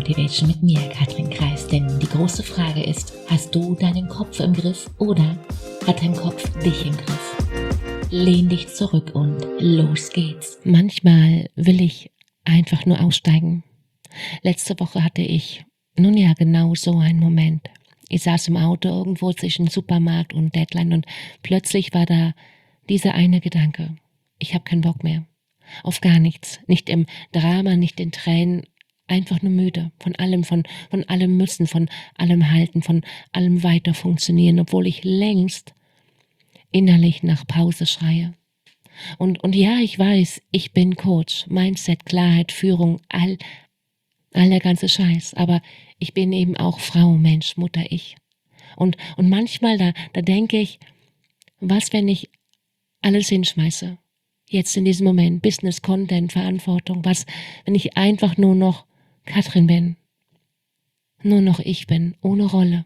Motivation mit mir, Katrin Kreis. Denn die große Frage ist, hast du deinen Kopf im Griff oder hat dein Kopf dich im Griff? Lehn dich zurück und los geht's. Manchmal will ich einfach nur aussteigen. Letzte Woche hatte ich, genau so einen Moment. Ich saß im Auto irgendwo zwischen Supermarkt und Deadline und plötzlich war da dieser eine Gedanke. Ich habe keinen Bock mehr. Auf gar nichts. Nicht im Drama, nicht in Tränen. Einfach nur müde. Von allem, von allem müssen, von allem halten, von allem weiter funktionieren, obwohl ich längst innerlich nach Pause schreie. Und ja, ich weiß, ich bin Coach, Mindset, Klarheit, Führung, all der ganze Scheiß. Aber ich bin eben auch Frau, Mensch, Mutter, ich. Und manchmal, da denke ich, was, wenn ich alles hinschmeiße? Jetzt in diesem Moment, Business, Content, Verantwortung, was, wenn ich einfach nur noch Katrin bin? Nur noch ich bin, ohne Rolle.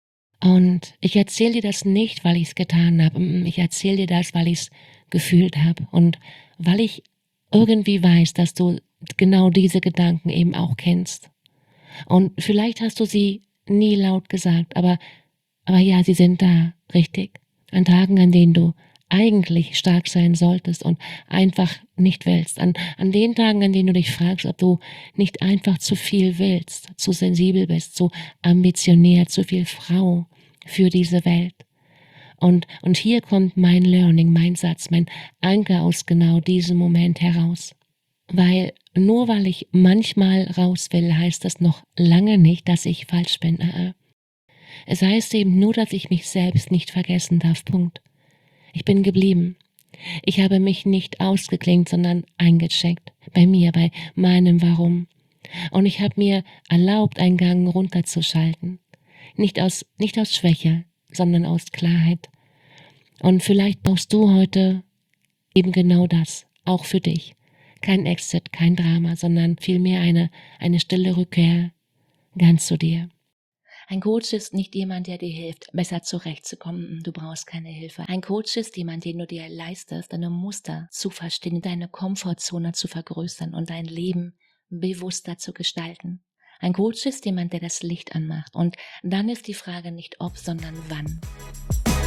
Und ich erzähle dir das nicht, weil ich es getan habe. Ich erzähle dir das, weil ich es gefühlt habe. Und weil ich irgendwie weiß, dass du genau diese Gedanken eben auch kennst. Und vielleicht hast du sie nie laut gesagt, aber ja, sie sind da, richtig? An Tagen, an denen du eigentlich stark sein solltest und einfach nicht willst. An den Tagen, an denen du dich fragst, ob du nicht einfach zu viel willst, zu sensibel bist, zu ambitioniert, zu viel Frau für diese Welt. Und hier kommt mein Learning, mein Satz, mein Anker aus genau diesem Moment heraus. Weil nur weil ich manchmal raus will, heißt das noch lange nicht, dass ich falsch bin. Es heißt eben nur, dass ich mich selbst nicht vergessen darf. Punkt. Ich bin geblieben. Ich habe mich nicht ausgeklingt, sondern eingecheckt. Bei mir, bei meinem Warum. Und ich habe mir erlaubt, einen Gang runterzuschalten. Nicht aus Schwäche, sondern aus Klarheit. Und vielleicht brauchst du heute eben genau das, auch für dich. Kein Exit, kein Drama, sondern vielmehr eine stille Rückkehr ganz zu dir. Ein Coach ist nicht jemand, der dir hilft, besser zurechtzukommen. Du brauchst keine Hilfe. Ein Coach ist jemand, den du dir leistest, deine Muster zu verstehen, deine Komfortzone zu vergrößern und dein Leben bewusster zu gestalten. Ein Coach ist jemand, der das Licht anmacht. Und dann ist die Frage nicht ob, sondern wann.